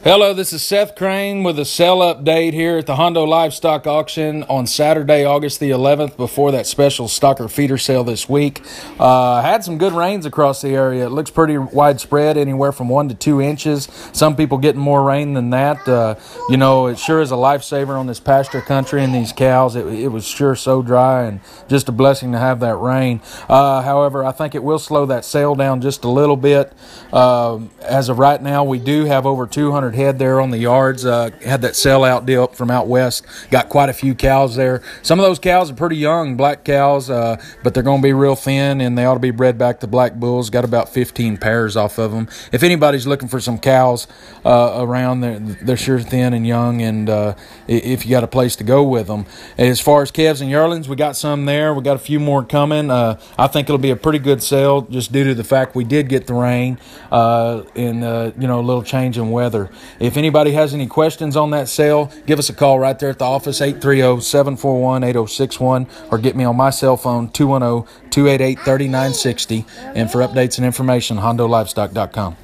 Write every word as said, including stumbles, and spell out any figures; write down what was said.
Hello, this is Seth Crane with a sale update here at the Hondo Livestock Auction on Saturday, August the eleventh, before that special stocker feeder sale this week. Uh, had some good rains across the area. It looks pretty widespread, anywhere from one to two inches. Some people getting more rain than that. Uh, you know, it sure is a lifesaver on this pasture country and these cows. It, it was sure so dry and just a blessing to have that rain. Uh, however, I think it will slow that sale down just a little bit. Uh, as of right now, we do have over two hundred head there on the yards. Uh, had that sellout deal from out west. Got quite a few cows there. Some of those cows are pretty young, black cows, uh, but they're going to be real thin, and they ought to be bred back to black bulls. Got about fifteen pairs off of them. If anybody's looking for some cows uh, around, they're, they're sure thin and young, and uh, if you got a place to go with them. As far as calves and yearlings, we got some there. We got a few more coming. Uh, I think it'll be a pretty good sale just due to the fact we did get the rain uh, and, uh, you know, a little change in weather. If anybody has any questions on that sale, give us a call right there at the office, eight three zero, seven four one, eight zero six one, or get me on my cell phone, two one zero, two eight eight, three nine six zero. And for updates and information, hondo livestock dot com.